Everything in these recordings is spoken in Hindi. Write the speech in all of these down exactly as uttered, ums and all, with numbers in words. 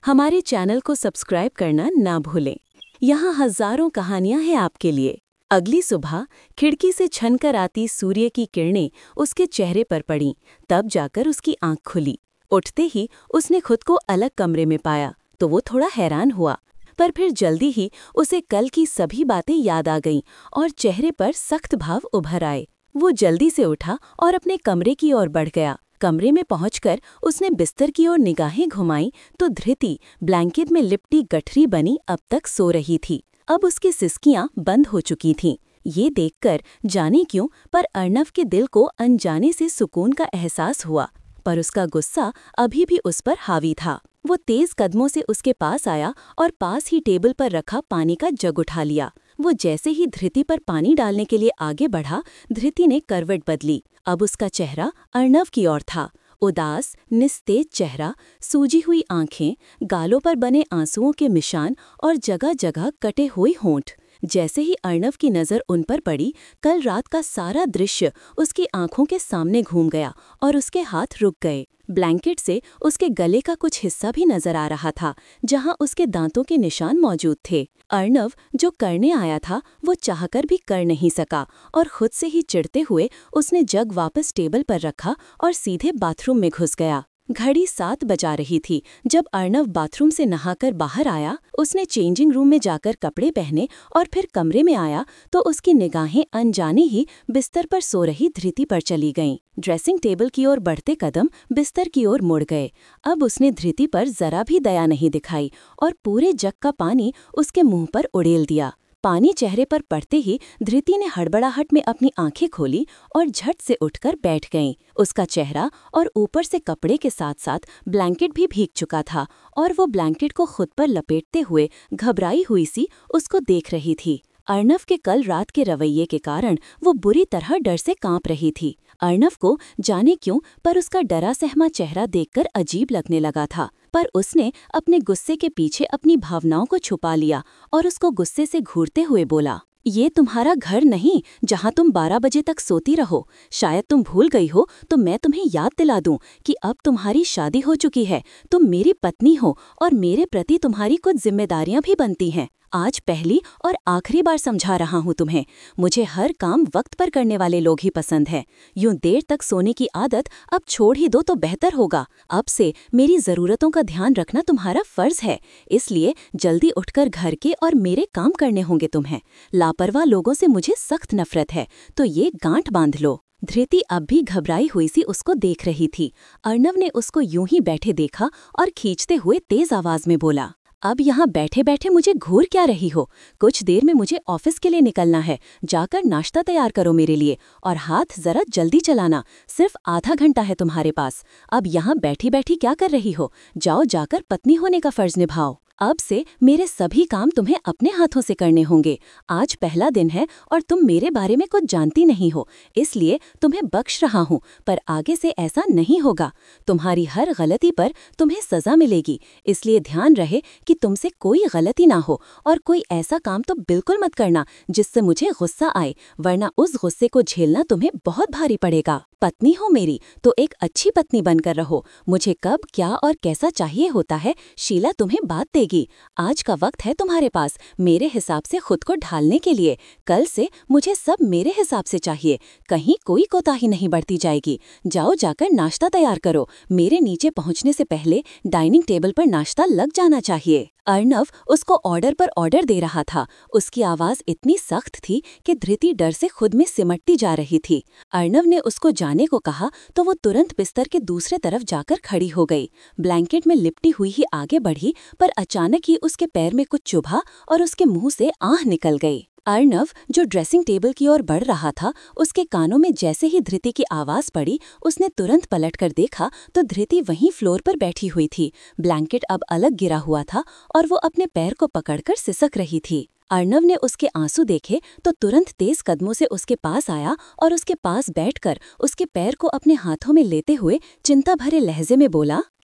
हमारे चैनल को सब्सक्राइब करना ना भूलें। यहाँ हजारों कहानियां हैं आपके लिए। अगली सुबह खिड़की से छनकर आती सूर्य की किरणें उसके चेहरे पर पड़ीं, तब जाकर उसकी आंख खुली। उठते ही उसने खुद को अलग कमरे में पाया तो वो थोड़ा हैरान हुआ, पर फिर जल्दी ही उसे कल की सभी बातें याद आ गईं और चेहरे पर सख्त भाव उभर आए। वो जल्दी से उठा और अपने कमरे की ओर बढ़ गया। कमरे में पहुंचकर उसने बिस्तर की ओर निगाहें घुमाईं तो धृति ब्लैंकेट में लिपटी गठरी बनी अब तक सो रही थी। अब उसकी सिसकियां बंद हो चुकी थीं। ये देखकर जाने क्यों पर अर्णव के दिल को अनजाने से सुकून का एहसास हुआ, पर उसका गुस्सा अभी भी उस पर हावी था। वो तेज कदमों से उसके पास आया और पास ही टेबल पर रखा पानी का जग उठा लिया। वो जैसे ही धृति पर पानी डालने के लिए आगे बढ़ा, धृति ने करवट बदली। अब उसका चेहरा अर्णव की ओर था। उदास, निस्तेज चेहरा, सूजी हुई आंखें, गालों पर बने आंसुओं के निशान और जगह जगह कटे हुए होंठ। जैसे ही अर्णव की नज़र उन पर पड़ी, कल रात का सारा दृश्य उसकी आंखों के सामने घूम गया और उसके हाथ रुक गए। ब्लैंकेट से उसके गले का कुछ हिस्सा भी नजर आ रहा था, जहां उसके दांतों के निशान मौजूद थे। अर्णव जो करने आया था वो चाहकर भी कर नहीं सका और खुद से ही चिढ़ते हुए उसने जग वापस टेबल पर रखा और सीधे बाथरूम में घुस गया। घड़ी सात बजा रही थी जब अर्णव बाथरूम से नहाकर बाहर आया। उसने चेंजिंग रूम में जाकर कपड़े पहने और फिर कमरे में आया तो उसकी निगाहें अनजाने ही बिस्तर पर सो रही धृति पर चली गईं। ड्रेसिंग टेबल की ओर बढ़ते कदम बिस्तर की ओर मुड़ गए। अब उसने धृति पर जरा भी दया नहीं दिखाई और पूरे जग का पानी उसके मुंह पर उड़ेल दिया। पानी चेहरे पर पड़ते ही धृति ने हड़बड़ाहट में अपनी आंखें खोली और झट से उठकर बैठ गईं। उसका चेहरा और ऊपर से कपड़े के साथ साथ ब्लैंकेट भी भीग चुका था और वो ब्लैंकेट को खुद पर लपेटते हुए घबराई हुई सी उसको देख रही थी। अर्णव के कल रात के रवैये के कारण वो बुरी तरह डर से कांप रही थी। अर्णव को जाने क्यों पर उसका डरा सहमा चेहरा देखकर अजीब लगने लगा था, पर उसने अपने गुस्से के पीछे अपनी भावनाओं को छुपा लिया और उसको गुस्से से घूरते हुए बोला, ये तुम्हारा घर नहीं जहां तुम बारह बजे तक सोती रहो। शायद तुम भूल गई हो तो मैं तुम्हें याद दिला दूं कि अब तुम्हारी शादी हो चुकी है, तुम मेरी पत्नी हो और मेरे प्रति तुम्हारी कुछ जिम्मेदारियां भी बनती हैं। आज पहली और आखिरी बार समझा रहा हूं तुम्हें, मुझे हर काम वक्त पर करने वाले लोग ही पसंद है। यूं देर तक सोने की आदत अब छोड़ ही दो तो बेहतर होगा। अब से मेरी ज़रूरतों का ध्यान रखना तुम्हारा फर्ज है, इसलिए जल्दी उठकर घर के और मेरे काम करने होंगे तुम्हें। लापरवाह लोगों से मुझे सख्त नफरत है, तो ये गांठ बांध लो। धृति अब भी घबराई हुई सी उसको देख रही थी। अर्णव ने उसको यूं ही बैठे देखा और खींचते हुए तेज आवाज में बोला, अब यहाँ बैठे बैठे मुझे घूर क्या रही हो? कुछ देर में मुझे ऑफिस के लिए निकलना है। जाकर नाश्ता तैयार करो मेरे लिए और हाथ जरा जल्दी चलाना। सिर्फ आधा घंटा है तुम्हारे पास। अब यहाँ बैठी बैठी क्या कर रही हो? जाओ जाकर पत्नी होने का फर्ज निभाओ। अब से मेरे सभी काम तुम्हें अपने हाथों से करने होंगे। आज पहला दिन है और तुम मेरे बारे में कुछ जानती नहीं हो, इसलिए तुम्हें बख्श रहा हूँ, पर आगे से ऐसा नहीं होगा। तुम्हारी हर गलती पर तुम्हें सजा मिलेगी, इसलिए ध्यान रहे कि तुमसे कोई गलती ना हो और कोई ऐसा काम तो बिल्कुल मत करना जिससे मुझे गुस्सा आए, वरना उस गुस्से को झेलना तुम्हें बहुत भारी पड़ेगा। पत्नी हो मेरी तो एक अच्छी पत्नी बनकर रहो। मुझे कब क्या और कैसा चाहिए होता है शीला तुम्हें बात देगी। आज का वक्त है तुम्हारे पास मेरे हिसाब से खुद को ढालने के लिए। कल से मुझे सब मेरे हिसाब से चाहिए, कहीं कोई कोताही नहीं बढ़ती जाएगी। जाओ जाकर नाश्ता तैयार करो, मेरे नीचे पहुंचने से पहले डाइनिंग टेबल पर नाश्ता लग जाना चाहिए। अर्णव उसको ऑर्डर पर ऑर्डर दे रहा था। उसकी आवाज इतनी सख्त थी कि धृति डर से खुद में सिमटती जा रही थी। अर्णव ने उसको जाने को कहा तो वो तुरंत बिस्तर के दूसरे तरफ जाकर खड़ी हो गई। ब्लैंकेट में लिपटी हुई ही आगे बढ़ी, पर अचानक ही उसके पैर में कुछ चुभा और उसके मुंह से आह निकल गई। अर्णव जो ड्रेसिंग टेबल की ओर बढ़ रहा था, उसके कानों में जैसे ही धृति की आवाज पड़ी, उसने तुरंत पलटकर देखा तो धृति वहीं फ्लोर पर बैठी हुई थी। ब्लैंकेट अब अलग गिरा हुआ था और वो अपने पैर को पकड़कर सिसक रही थी। अर्णव ने उसके आंसू देखे तो तुरंत तेज कदमों से उसके पास आया और उसके पास बैठकर उसके पैर को अपने हाथों में लेते हुए चिंता भरे लहजे में बोला,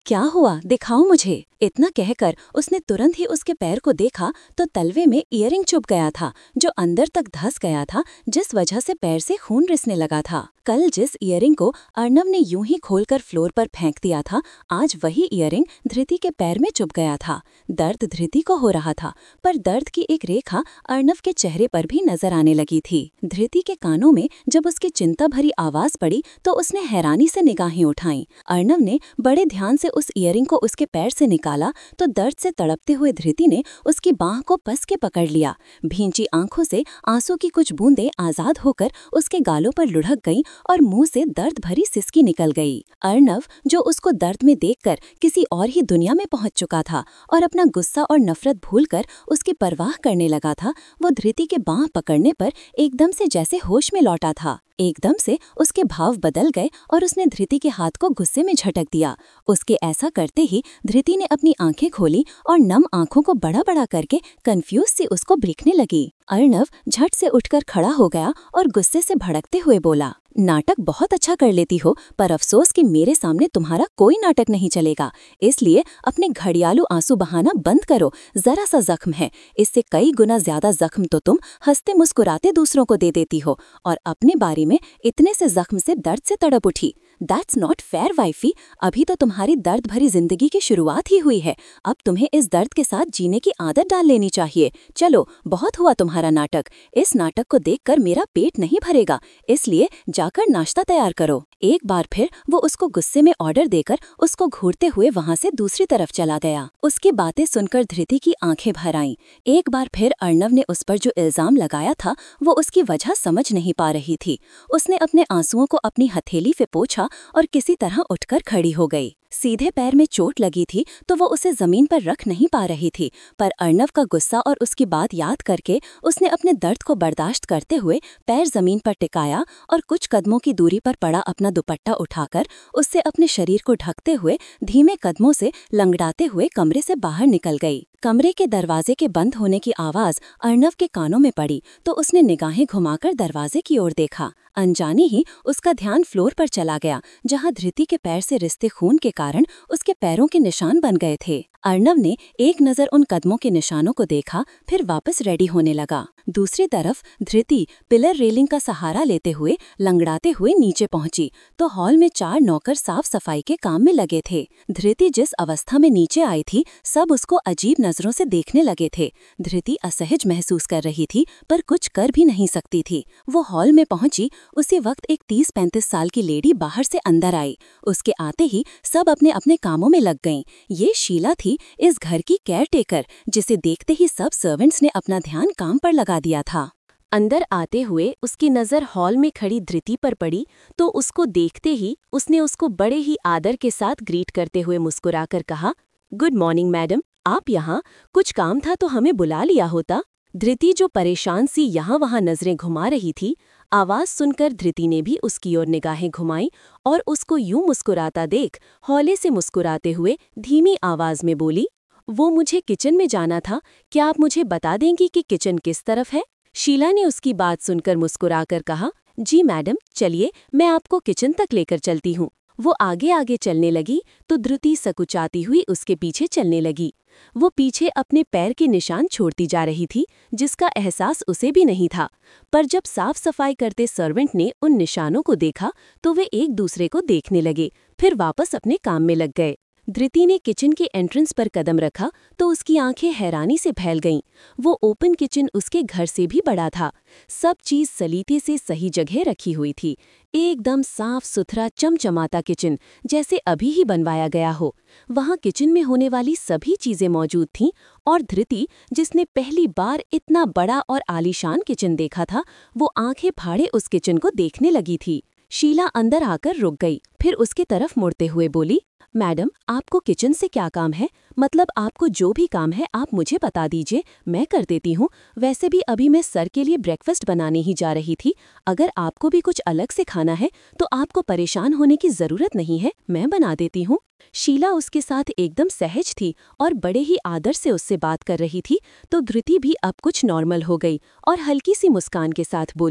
क्या हुआ, दिखाओ मुझे। इतना कहकर उसने तुरंत ही उसके पैर को देखा तो तलवे में ईयरिंग चुभ गया था, जो अंदर तक धंस गया था, जिस वजह से पैर से खून रिसने लगा था। कल जिस ईयरिंग को अर्नव ने यूं ही खोलकर फ्लोर पर फेंक दिया था, आज वही ईयरिंग धृति के पैर में चुभ गया था। दर्द धृति को हो रहा था, पर दर्द की एक रेखा अर्नव के चेहरे पर भी नजर आने लगी थी। धृति के कानों में जब उसकी चिंता भरी आवाज पड़ी तो उसने हैरानी से निगाहें उठाईं। अर्नव ने बड़े ध्यान से उस ईयरिंग को उसके पैर से निकाला तो दर्द से तड़पते हुए धृति ने उसकी बांह को कस के पकड़ लिया। भींची आंखों से आंसू की कुछ बूंदें आजाद होकर उसके गालों पर लुढ़क गईं और मुंह से दर्द भरी सिसकी निकल गई। अर्नव, जो उसको दर्द में देखकर किसी और ही दुनिया में पहुंच चुका था और अपना गुस्सा और नफरत भूलकर उसकी परवाह करने लगा था, वो धृति के बांह पकड़ने पर एकदम से जैसे होश में लौटा था। एकदम से उसके भाव बदल गए और उसने धृति के हाथ को गुस्से में झटक दिया। उसके ऐसा करते ही धृति ने अपनी आंखें खोली और नम आंखों को बड़ा बड़ा करके कंफ्यूज सी उसको देखने लगी। अर्नव झट से उठकर खड़ा हो गया और गुस्से से भड़कते हुए बोला, नाटक बहुत अच्छा कर लेती हो, पर अफसोस कि मेरे सामने तुम्हारा कोई नाटक नहीं चलेगा। इसलिए अपने घड़ियालू आंसू बहाना बंद करो। जरा सा जख्म है, इससे कई गुना ज्यादा जख्म तो तुम हंसते मुस्कुराते दूसरों को दे देती हो, और अपने बारे में इतने से जख्म से दर्द से तड़प उठी। दैट्स नॉट फेयर वाइफी, अभी तो तुम्हारी दर्द भरी जिंदगी की शुरुआत ही हुई है। अब तुम्हें इस दर्द के साथ जीने की आदत डाल लेनी चाहिए। चलो, बहुत हुआ तुम्हारा नाटक। इस नाटक को देखकर मेरा पेट नहीं भरेगा, इसलिए जाकर नाश्ता तैयार करो। एक बार फिर वो उसको गुस्से में ऑर्डर देकर उसको घूरते हुए वहां से दूसरी तरफ चला गया। उसकी बातें सुनकर धृति की आंखें भर आईं। एक बार फिर अर्नव ने उस पर जो इल्जाम लगाया था वो उसकी वजह समझ नहीं पा रही थी। उसने अपने आंसुओं को अपनी हथेली से पोंछा और किसी तरह उठकर खड़ी हो गई। सीधे पैर में चोट लगी थी तो वो उसे जमीन पर रख नहीं पा रही थी, पर अर्नव का गुस्सा और उसकी बात याद करके उसने अपने दर्द को बर्दाश्त करते हुए पैर जमीन पर टिकाया और कुछ कदमों की दूरी पर पड़ा अपना दुपट्टा उठाकर उससे अपने शरीर को ढकते हुए धीमे कदमों से लंगड़ाते हुए कमरे से बाहर निकल गई। कमरे के दरवाजे के बंद होने की आवाज अर्नव के कानों में पड़ी तो उसने निगाहें घुमाकर दरवाजे की ओर देखा। अनजाने ही उसका ध्यान फ्लोर पर चला गया, जहां धृति के पैर से रिसते खून के कारण उसके पैरों के निशान बन गए थे। अर्नव ने एक नजर उन कदमों के निशानों को देखा, फिर वापस रेडी होने लगा। दूसरी तरफ धृति पिलर रेलिंग का सहारा लेते हुए लंगड़ाते हुए नीचे पहुंची तो हॉल में चार नौकर साफ सफाई के काम में लगे थे। धृति जिस अवस्था में नीचे आई थी, सब उसको अजीब नजरों से देखने लगे थे। धृति असहज महसूस कर रही थी, पर कुछ कर भी नहीं सकती थी। वो हॉल में पहुंची, उसी वक्त एक तीस पैंतीस साल की लेडी बाहर से अंदर आई। उसके आते ही सब अपने अपने कामों में लग गईं। ये शीला थी, इस घर की केयरटेकर, जिसे देखते ही सब सर्वेंट्स ने अपना ध्यान काम पर लगा दिया था। अंदर आते हुए उसकी नज़र हॉल में खड़ी धृति पर पड़ी तो उसको देखते ही उसने उसको बड़े ही आदर के साथ ग्रीट करते हुए मुस्कुराकर कहा, गुड मॉर्निंग मैडम, आप यहाँ? कुछ काम था तो हमें बुला लिया होता। धृति, जो परेशान सी यहाँ वहाँ नजरें घुमा रही थी, आवाज सुनकर धृति ने भी उसकी ओर निगाहें घुमाई और उसको यूं मुस्कुराता देख हौले से मुस्कुराते हुए धीमी आवाज में बोली, वो मुझे किचन में जाना था, क्या आप मुझे बता देंगी कि किचन किस तरफ है? शीला ने उसकी बात सुनकर मुस्कुराकर कहा, जी मैडम, चलिए मैं आपको किचन तक लेकर चलती हूँ। वो आगे आगे चलने लगी तो धृति सकुचाती हुई उसके पीछे चलने लगी। वो पीछे अपने पैर के निशान छोड़ती जा रही थी, जिसका एहसास उसे भी नहीं था, पर जब साफ सफाई करते सर्वेंट ने उन निशानों को देखा तो वे एक दूसरे को देखने लगे, फिर वापस अपने काम में लग गए। धृति ने किचन के एंट्रेंस पर कदम रखा तो उसकी आंखें हैरानी से फैल गईं। वो ओपन किचन उसके घर से भी बड़ा था। सब चीज सलीते से सही जगह रखी हुई थी, एकदम साफ सुथरा चमचमाता किचन, जैसे अभी ही बनवाया गया हो। वहाँ किचन में होने वाली सभी चीजें मौजूद थीं और धृति, जिसने पहली बार इतना बड़ा और आलीशान किचन देखा था, वो आंखें फाड़े उस किचन को देखने लगी थी। शीला अंदर आकर रुक गई, फिर उसकी तरफ मुड़ते हुए बोली, मैडम, आपको किचन से क्या काम है? मतलब आपको जो भी काम है आप मुझे बता दीजिए, मैं कर देती हूँ। वैसे भी अभी मैं सर के लिए ब्रेकफास्ट बनाने ही जा रही थी। अगर आपको भी कुछ अलग से खाना है तो आपको परेशान होने की जरूरत नहीं है, मैं बना देती हूँ। शीला उसके साथ एकदम सहज थी और बड़े ही आदर से उससे बात कर रही थी, तो धृति भी अब कुछ नॉर्मल हो गई और हल्की सी मुस्कान के साथ बोली,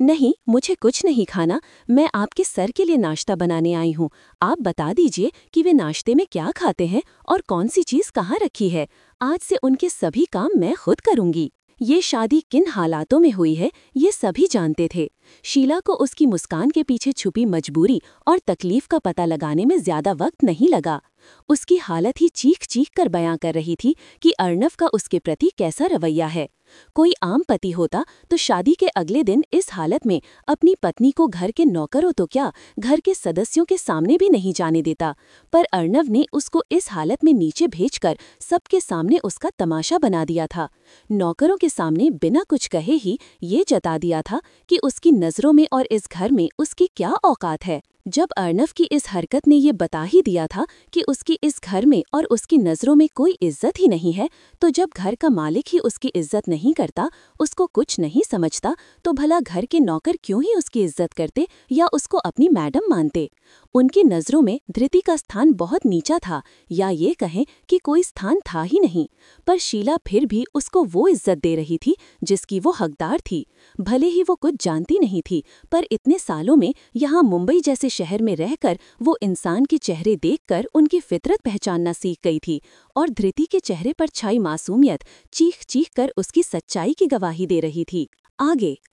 नहीं, मुझे कुछ नहीं खाना। मैं आपके सर के लिए नाश्ता बनाने आई हूँ। आप बता दीजिए कि वे नाश्ते में क्या खाते हैं और कौन सी चीज़ कहाँ रखी है। आज से उनके सभी काम मैं खुद करूँगी। ये शादी किन हालातों में हुई है, ये सभी जानते थे। शीला को उसकी मुस्कान के पीछे छुपी मजबूरी और तकलीफ का पता लगाने में ज्यादा वक्त नहीं लगा। उसकी हालत ही चीख चीख कर बयां कर रही थी कि अर्नव का उसके प्रति कैसा रवैया है। कोई आम पति होता तो शादी के अगले दिन इस हालत में अपनी पत्नी को घर के नौकरों तो क्या, घर के सदस्यों के सामने भी नहीं जाने देता। पर अर्नव ने उसको इस हालत में नीचे भेजकर सबके सामने उसका तमाशा बना दिया था। नौकरों के सामने बिना कुछ कहे ही ये जता दिया था कि उसकी नज़रों में और इस घर में उसकी क्या औकात है। जब अर्नव की इस हरकत ने ये बता ही दिया था कि उसकी इस घर में और उसकी नज़रों में कोई इज्जत ही नहीं है, तो जब घर का मालिक ही उसकी इज्जत नहीं करता, उसको कुछ नहीं समझता, तो भला घर के नौकर क्यों ही उसकी इज्जत करते या उसको अपनी मैडम मानते। उनकी नज़रों में धृति का स्थान बहुत नीचा था, या ये कहें कि कोई स्थान था ही नहीं। पर शीला फिर भी उसको वो इज्जत दे रही थी जिसकी वो हकदार थी। भले ही वो कुछ जानती नहीं थी, पर इतने सालों में यहाँ मुंबई जैसे शहर में रहकर वो इंसान के चेहरे देखकर उनकी फितरत पहचानना सीख गई थी, और धृति के चेहरे पर छाई मासूमियत चीख चीख कर उसकी सच्चाई की गवाही दे रही थी। आगे